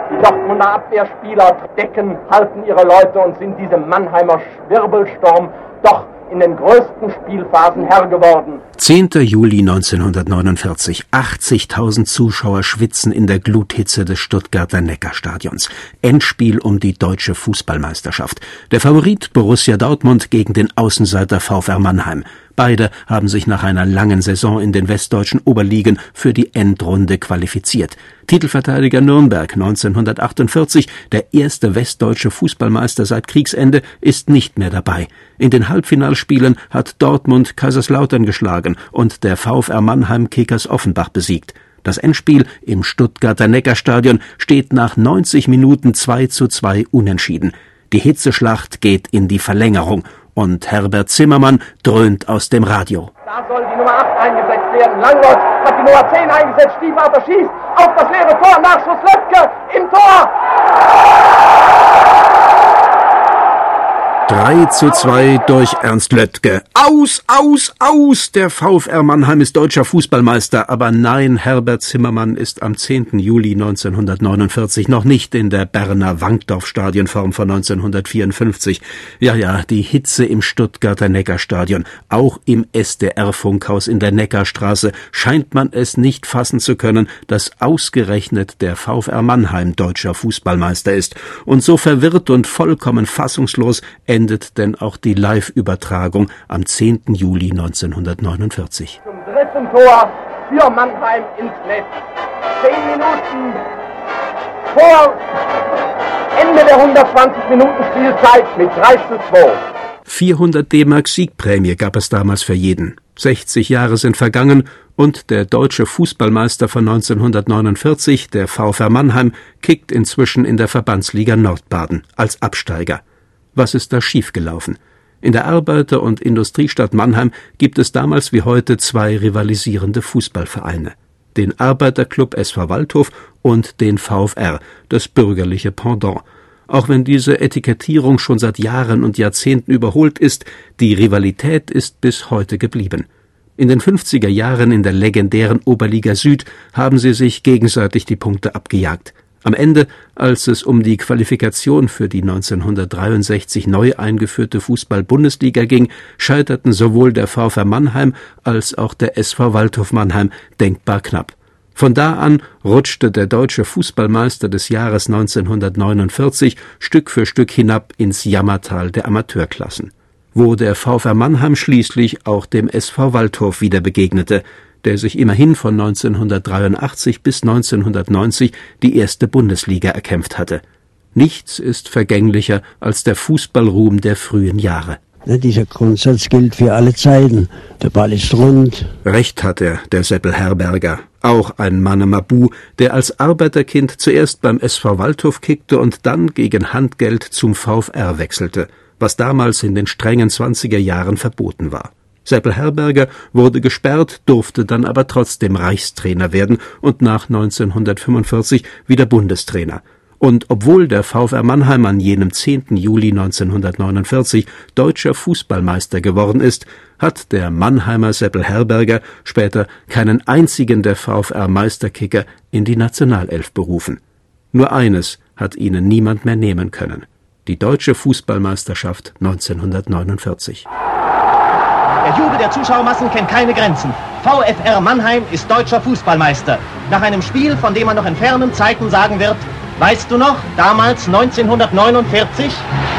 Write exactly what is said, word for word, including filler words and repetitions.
Die Dortmunder Abwehrspieler decken, halten ihre Leute und sind diesem Mannheimer Wirbelsturm doch in den größten Spielphasen Herr geworden. zehnter Juli neunzehnhundertneunundvierzig. achtzigtausend Zuschauer schwitzen in der Gluthitze des Stuttgarter Neckarstadions. Endspiel um die deutsche Fußballmeisterschaft. Der Favorit Borussia Dortmund gegen den Außenseiter VfR Mannheim. Beide haben sich nach einer langen Saison in den westdeutschen Oberligen für die Endrunde qualifiziert. Titelverteidiger Nürnberg neunzehnhundertachtundvierzig, der erste westdeutsche Fußballmeister seit Kriegsende, ist nicht mehr dabei. In den Halbfinalspielen hat Dortmund Kaiserslautern geschlagen und der VfR Mannheim Kickers Offenbach besiegt. Das Endspiel im Stuttgarter Neckarstadion steht nach neunzig Minuten zwei zu zwei unentschieden. Die Hitzeschlacht geht in die Verlängerung und Herbert Zimmermann dröhnt aus dem Radio. Da soll die Nummer acht eingesetzt werden. Langwitz hat die Nummer zehn eingesetzt. Stiefvater schießt auf das leere Tor. Nachschuss Löpke im Tor. drei zu zwei durch Ernst Löttke. Aus, aus, aus! Der VfR Mannheim ist deutscher Fußballmeister. Aber nein, Herbert Zimmermann ist am zehnten Juli neunzehnhundertneunundvierzig noch nicht in der Berner Wankdorf-Stadionform von neunzehnhundertvierundfünfzig. Ja, ja, die Hitze im Stuttgarter Neckarstadion, auch im S D R-Funkhaus in der Neckarstraße, scheint man es nicht fassen zu können, dass ausgerechnet der VfR Mannheim deutscher Fußballmeister ist. Und so verwirrt und vollkommen fassungslos endet denn auch die Live-Übertragung am zehnten Juli neunzehnhundertneunundvierzig. Zum dritten Tor für Mannheim ins Netz. Zehn Minuten vor Ende der hundertzwanzig Minuten Spielzeit mit drei zu zwei. vierhundert D-Mark Siegprämie gab es damals für jeden. sechzig Jahre sind vergangen und der deutsche Fußballmeister von neunzehnhundertneunundvierzig, der VfR Mannheim, kickt inzwischen in der Verbandsliga Nordbaden als Absteiger. Was ist da schiefgelaufen? In der Arbeiter- und Industriestadt Mannheim gibt es damals wie heute zwei rivalisierende Fußballvereine. Den Arbeiterclub S V Waldhof und den VfR, das bürgerliche Pendant. Auch wenn diese Etikettierung schon seit Jahren und Jahrzehnten überholt ist, die Rivalität ist bis heute geblieben. In den fünfziger Jahren in der legendären Oberliga Süd haben sie sich gegenseitig die Punkte abgejagt. Am Ende, als es um die Qualifikation für die neunzehnhundertdreiundsechzig neu eingeführte Fußball-Bundesliga ging, scheiterten sowohl der VfR Mannheim als auch der S V Waldhof Mannheim denkbar knapp. Von da an rutschte der deutsche Fußballmeister des Jahres neunzehnhundertneunundvierzig Stück für Stück hinab ins Jammertal der Amateurklassen, wo der VfR Mannheim schließlich auch dem S V Waldhof wieder begegnete, der sich immerhin von neunzehnhundertdreiundachtzig bis neunzehnhundertneunzig die erste Bundesliga erkämpft hatte. Nichts ist vergänglicher als der Fußballruhm der frühen Jahre. Dieser Grundsatz gilt für alle Zeiten. Der Ball ist rund. Recht hat er, der Seppel Herberger. Auch ein Mannemabu, der als Arbeiterkind zuerst beim S V Waldhof kickte und dann gegen Handgeld zum VfR wechselte, was damals in den strengen zwanziger Jahren verboten war. Seppel Herberger wurde gesperrt, durfte dann aber trotzdem Reichstrainer werden und nach neunzehnhundertfünfundvierzig wieder Bundestrainer. Und obwohl der VfR Mannheim an jenem zehnten Juli neunzehnhundertneunundvierzig deutscher Fußballmeister geworden ist, hat der Mannheimer Seppel Herberger später keinen einzigen der VfR-Meisterkicker in die Nationalelf berufen. Nur eines hat ihnen niemand mehr nehmen können: die deutsche Fußballmeisterschaft neunzehnhundertneunundvierzig. Der Jubel der Zuschauermassen kennt keine Grenzen. VfR Mannheim ist deutscher Fußballmeister. Nach einem Spiel, von dem man noch in fernen Zeiten sagen wird: Weißt du noch, damals neunzehnhundertneunundvierzig?